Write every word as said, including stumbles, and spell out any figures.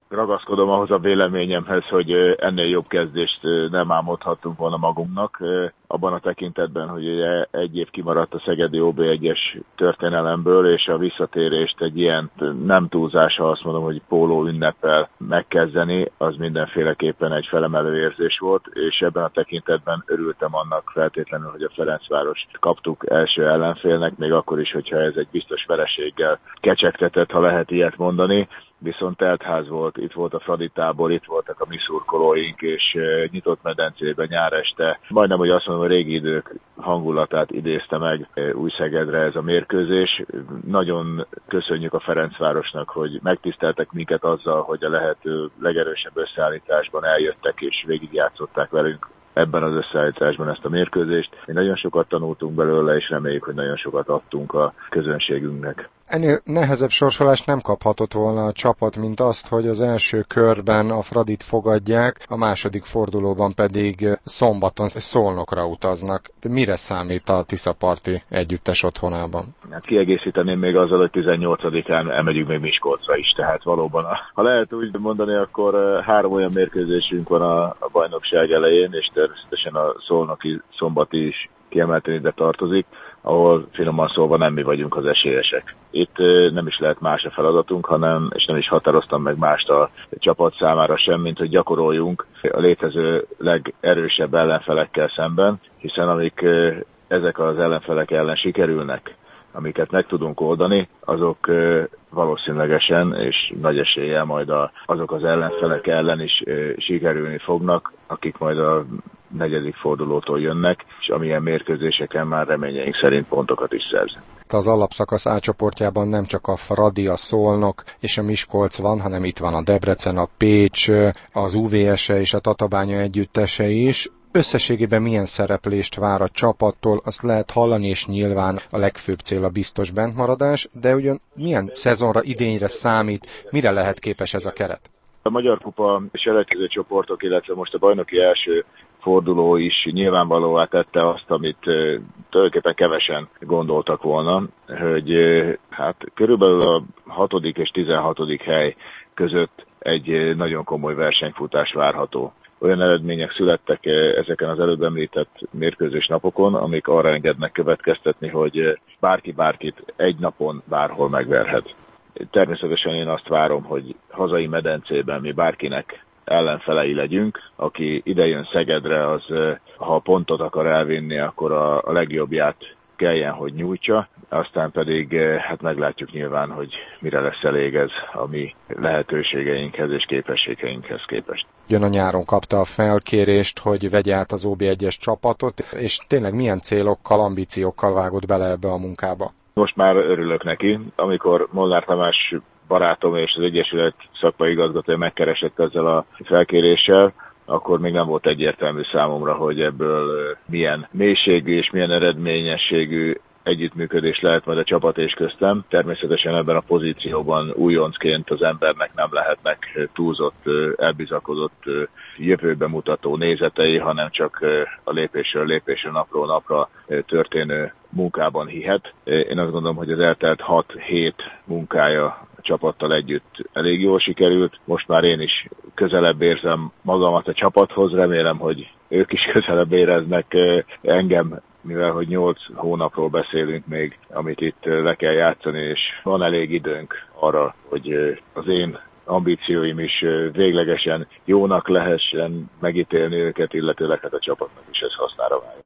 ragaszkodom ahhoz a véleményemhez, hogy ennél jobb kezdést nem álmodhattunk volna magunknak. Abban a tekintetben, hogy egy év kimaradt a szegedi o bé egyes történelemből, és a visszatérést egy ilyen nem túlzása, azt mondom, hogy póló ünneppel megkezdeni, az mindenféleképpen egy felemelő érzés volt, és ebben a tekintetben örültem annak feltétlenül, hogy a Ferencvárost kaptuk első ellenfélnek, még akkor is, hogyha ez egy biztos vereséggel kecsegtetett, ha lehet ilyet mondani. Viszont teltház volt, itt volt a Fradi tábor, itt voltak a mi szurkolóink, és nyitott medencében nyár este. Majdnem, hogy azt mondom, hogy régi idők hangulatát idézte meg Újszegedre ez a mérkőzés. Nagyon köszönjük a Ferencvárosnak, hogy megtiszteltek minket azzal, hogy a lehető legerősebb összeállításban eljöttek és végigjátszották velünk ebben az összeállításban ezt a mérkőzést. Mi nagyon sokat tanultunk belőle, és reméljük, hogy nagyon sokat adtunk a közönségünknek. Ennél nehezebb sorsolást nem kaphatott volna a csapat, mint azt, hogy az első körben a Fradit fogadják, a második fordulóban pedig szombaton Szolnokra utaznak. De mire számít a Tiszaparti együttes otthonában? Hát kiegészíteném még azzal, hogy tizennyolcadikán elmegyünk még Miskolcra is, tehát valóban, ha lehet úgy mondani, akkor három olyan mérkőzésünk van a, a bajnokság elején, és természetesen a szolnoki szombati is kiemelten ide tartozik, ahol finoman szólva nem mi vagyunk az esélyesek. Itt nem is lehet más a feladatunk, hanem, és nem is határoztam meg mást a csapat számára sem, mint hogy gyakoroljunk a létező legerősebb ellenfelekkel szemben, hiszen amik ezek az ellenfelek ellen sikerülnek, amiket meg tudunk oldani, azok valószínűlegesen és nagy eséllyel majd a, azok az ellenfelek ellen is sikerülni fognak, akik majd a negyedik fordulótól jönnek, és amilyen mérkőzéseken már reményeink szerint pontokat is szerzünk. Az alapszakasz A csoportjában nem csak a Fradi, a Szolnok és a Miskolc van, hanem itt van a Debrecen, a Pécs, az u vé es és a Tatabánya együttese is. Összességében milyen szereplést vár a csapattól, azt lehet hallani, és nyilván a legfőbb cél a biztos bentmaradás, de ugyan milyen szezonra, idényre számít, mire lehet képes ez a keret? A Magyar Kupa selejtező csoportok, illetve most a bajnoki első forduló is nyilvánvalóvá tette azt, amit tulajdonképpen kevesen gondoltak volna, hogy hát körülbelül a hatodik és tizenhatodik hely között egy nagyon komoly versenyfutás várható. Olyan eredmények születtek ezeken az előbb említett mérkőzés napokon, amik arra engednek következtetni, hogy bárki bárkit egy napon bárhol megverhet. Természetesen én azt várom, hogy hazai medencében mi bárkinek ellenfelei legyünk. Aki idejön Szegedre, az ha pontot akar elvinni, akkor a, a legjobbját kelljen, hogy nyújtsa, aztán pedig hát meglátjuk nyilván, hogy mire lesz elég ez a mi lehetőségeinkhez és képességeinkhez képest. Jön a nyáron kapta a felkérést, hogy vegye át az o bé egyes csapatot, és tényleg milyen célokkal, ambíciókkal vágott bele ebbe a munkába? Most már örülök neki, amikor Molnár Tamás barátom és az Egyesület szakmai igazgatója megkeresett ezzel a felkéréssel, akkor még nem volt egyértelmű számomra, hogy ebből milyen mélységű és milyen eredményességű együttműködés lehet majd a csapat és köztem. Természetesen ebben a pozícióban újoncként az embernek nem lehetnek túlzott, elbizakodott, jövőbe mutató nézetei, hanem csak a lépésről lépésre, napról napra történő munkában hihet. Én azt gondolom, hogy az eltelt hat hét munkája csapattal együtt elég jól sikerült. Most már én is közelebb érzem magamat a csapathoz, remélem, hogy ők is közelebb éreznek engem, mivel hogy nyolc hónapról beszélünk még, amit itt le kell játszani, és van elég időnk arra, hogy az én ambícióim is véglegesen jónak lehessen megítélni őket, illetőleg hát a csapatnak is ez hasznára váljon.